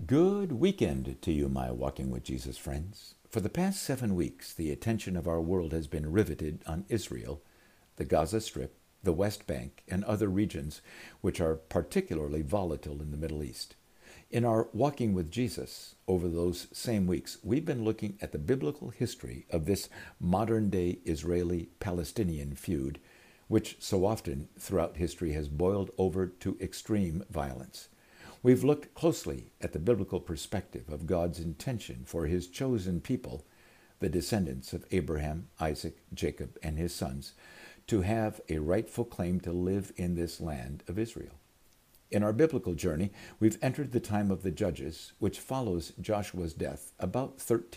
Good weekend to you, my Walking with Jesus friends. For the past 7 weeks, the attention of our world has been riveted on Israel, the Gaza Strip, the West Bank, and other regions which are particularly volatile in the Middle East. In our Walking with Jesus, over those same weeks, we've been looking at the biblical history of this modern-day Israeli-Palestinian feud, which so often throughout history has boiled over to extreme violence. We've looked closely at the biblical perspective of God's intention for his chosen people, the descendants of Abraham, Isaac, Jacob, and his sons, to have a rightful claim to live in this land of Israel. In our biblical journey, we've entered the time of the Judges, which follows Joshua's death about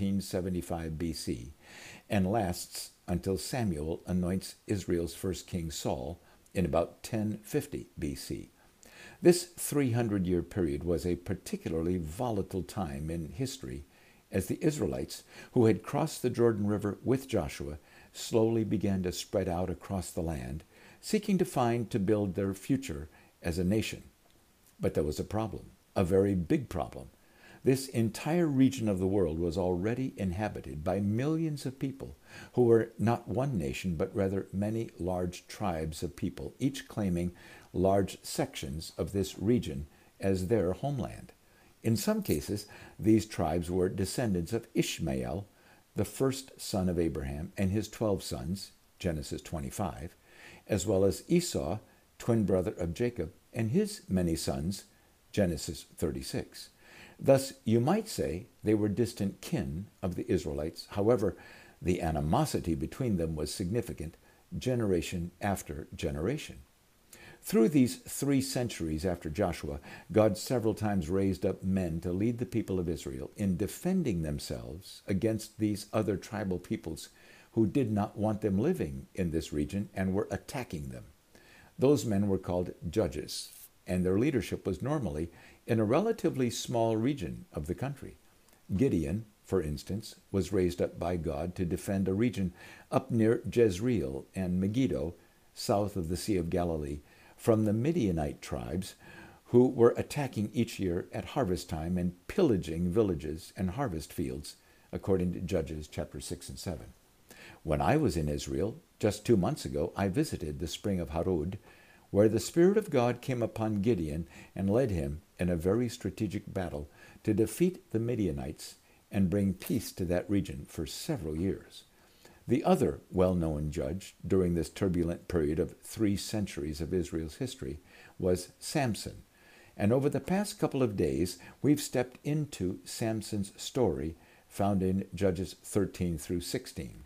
1375 BC and lasts until Samuel anoints Israel's first king Saul in about 1050 BC. This 300-year period was a particularly volatile time in history as the Israelites, who had crossed the Jordan River with Joshua, slowly began to spread out across the land, seeking to build their future as a nation. But there was a problem, a very big problem. This entire region of the world was already inhabited by millions of people who were not one nation, but rather many large tribes of people, each claiming large sections of this region as their homeland. In some cases, these tribes were descendants of Ishmael, the first son of Abraham, and his 12 sons, Genesis 25, as well as Esau, twin brother of Jacob, and his many sons, Genesis 36. Thus, you might say they were distant kin of the Israelites. However, the animosity between them was significant, generation after generation. Through these 3 centuries after Joshua, God several times raised up men to lead the people of Israel in defending themselves against these other tribal peoples who did not want them living in this region and were attacking them. Those men were called judges, and their leadership was normally in a relatively small region of the country. Gideon, for instance, was raised up by God to defend a region up near Jezreel and Megiddo, south of the Sea of Galilee, from the Midianite tribes who were attacking each year at harvest time and pillaging villages and harvest fields, according to Judges chapter 6 and 7. When I was in Israel, just 2 months ago, I visited the spring of Harod, where the Spirit of God came upon Gideon and led him in a very strategic battle to defeat the Midianites and bring peace to that region for several years. The other well-known judge during this turbulent period of 3 centuries of Israel's history was Samson. And over the past couple of days, we've stepped into Samson's story found in Judges 13 through 16.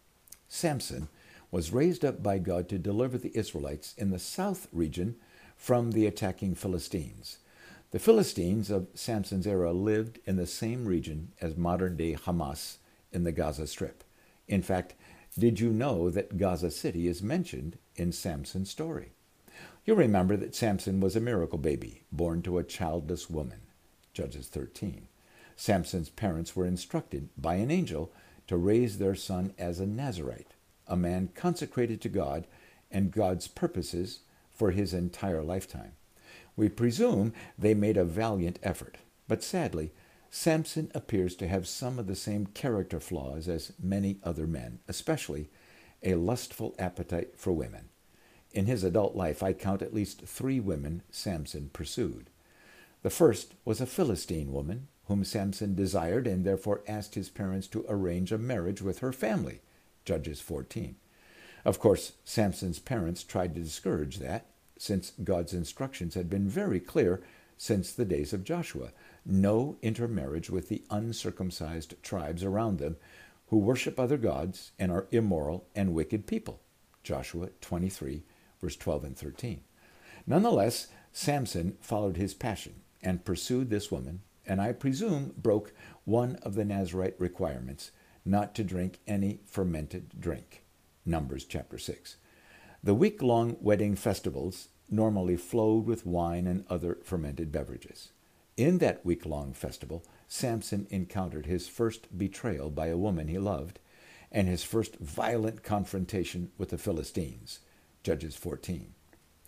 Samson was raised up by God to deliver the Israelites in the south region from the attacking Philistines. The Philistines of Samson's era lived in the same region as modern-day Hamas in the Gaza Strip. In fact, did you know that Gaza City is mentioned in Samson's story? You'll remember that Samson was a miracle baby, born to a childless woman, Judges 13. Samson's parents were instructed by an angel to raise their son as a Nazirite, a man consecrated to God and God's purposes for his entire lifetime. We presume they made a valiant effort, but sadly, Samson appears to have some of the same character flaws as many other men, especially a lustful appetite for women. In his adult life, I count at least 3 women Samson pursued. The first was a Philistine woman whom Samson desired and therefore asked his parents to arrange a marriage with her family, Judges 14. Of course, Samson's parents tried to discourage that, since God's instructions had been very clear since the days of Joshua: no intermarriage with the uncircumcised tribes around them who worship other gods and are immoral and wicked people, Joshua 23, verse 12 and 13. Nonetheless, Samson followed his passion and pursued this woman, and I presume broke one of the Nazirite requirements, not to drink any fermented drink, Numbers chapter 6. The week-long wedding festivals normally flowed with wine and other fermented beverages. In that week-long festival, Samson encountered his first betrayal by a woman he loved and his first violent confrontation with the Philistines, Judges 14.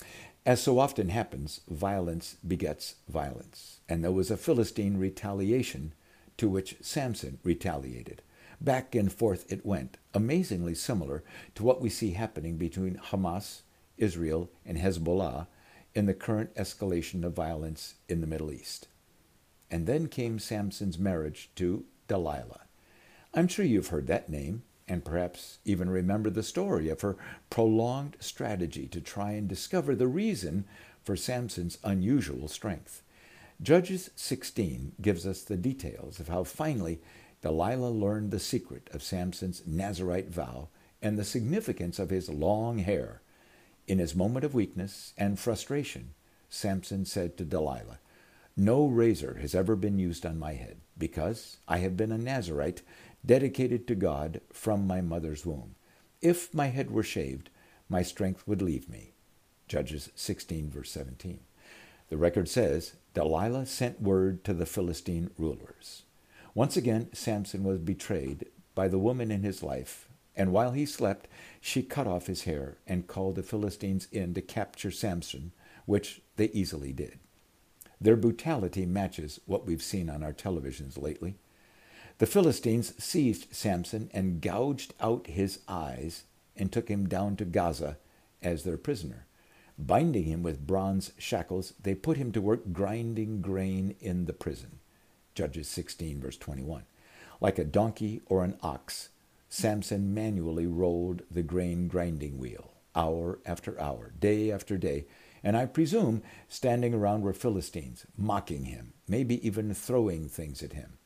As so often happens, violence begets violence, and there was a Philistine retaliation to which Samson retaliated. Back and forth it went, amazingly similar to what we see happening between Hamas, Israel, and Hezbollah in the current escalation of violence in the Middle East. And then came Samson's marriage to Delilah. I'm sure you've heard that name, and perhaps even remember the story of her prolonged strategy to try and discover the reason for Samson's unusual strength. Judges 16 gives us the details of how finally Delilah learned the secret of Samson's Nazirite vow and the significance of his long hair. In his moment of weakness and frustration, Samson said to Delilah, "No razor has ever been used on my head, because I have been a Nazirite dedicated to God from my mother's womb. If my head were shaved, my strength would leave me." Judges 16, verse 17. The record says, Delilah sent word to the Philistine rulers. Once again, Samson was betrayed by the woman in his life, and while he slept, she cut off his hair and called the Philistines in to capture Samson, which they easily did. Their brutality matches what we've seen on our televisions lately. The Philistines seized Samson and gouged out his eyes and took him down to Gaza as their prisoner. Binding him with bronze shackles, they put him to work grinding grain in the prison. Judges 16, verse 21. Like a donkey or an ox, Samson manually rolled the grain grinding wheel, hour after hour, day after day, and I presume standing around were Philistines, mocking him, maybe even throwing things at him.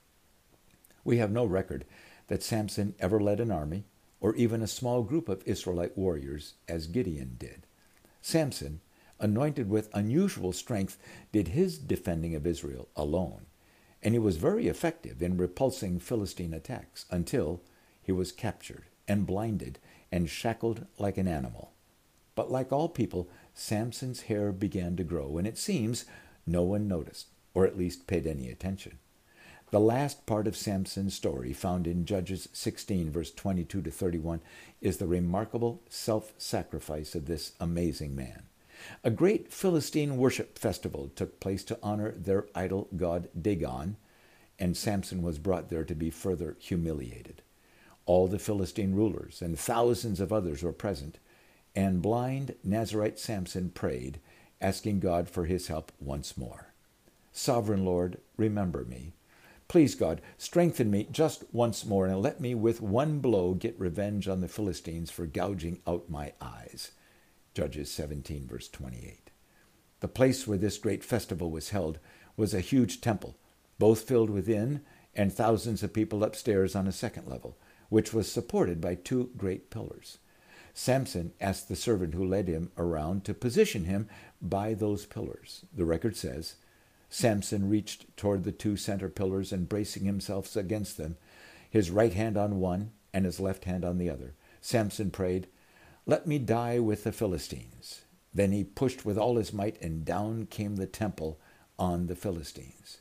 We have no record that Samson ever led an army or even a small group of Israelite warriors as Gideon did. Samson, anointed with unusual strength, did his defending of Israel alone, and he was very effective in repulsing Philistine attacks until he was captured and blinded and shackled like an animal. But like all people, Samson's hair began to grow, and it seems no one noticed, or at least paid any attention. The last part of Samson's story, found in Judges 16, verse 22 to 31, is the remarkable self-sacrifice of this amazing man. A great Philistine worship festival took place to honor their idol god Dagon, and Samson was brought there to be further humiliated. All the Philistine rulers and thousands of others were present, and blind Nazirite Samson prayed, asking God for his help once more. "Sovereign Lord, remember me. Please, God, strengthen me just once more, and let me with one blow get revenge on the Philistines for gouging out my eyes." Judges 17, verse 28. The place where this great festival was held was a huge temple, both filled within and thousands of people upstairs on a second level, which was supported by two great pillars. Samson asked the servant who led him around to position him by those pillars. The record says, Samson reached toward the two center pillars and bracing himself against them, his right hand on one and his left hand on the other, Samson prayed, "Let me die with the Philistines." Then he pushed with all his might, and down came the temple on the Philistines.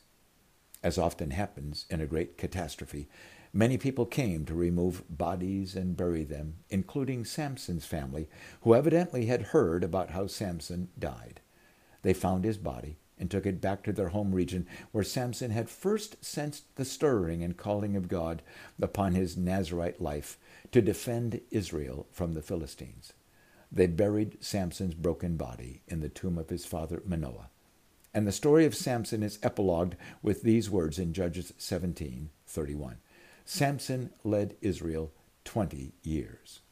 As often happens in a great catastrophe, many people came to remove bodies and bury them, including Samson's family, who evidently had heard about how Samson died. They found his body and took it back to their home region, where Samson had first sensed the stirring and calling of God upon his Nazirite life to defend Israel from the Philistines. They buried Samson's broken body in the tomb of his father Manoah. And the story of Samson is epilogued with these words in Judges 17:31. Samson led Israel 20 years.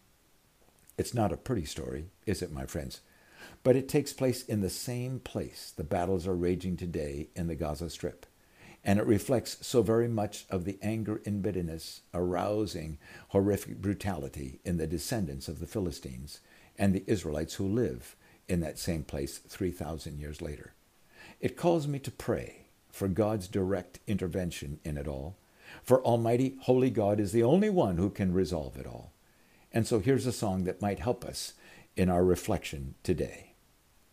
It's not a pretty story, is it, my friends? But it takes place in the same place the battles are raging today in the Gaza Strip. And it reflects so very much of the anger and bitterness arousing horrific brutality in the descendants of the Philistines and the Israelites who live in that same place 3,000 years later. It calls me to pray for God's direct intervention in it all, for Almighty, Holy God is the only one who can resolve it all. And so here's a song that might help us in our reflection today.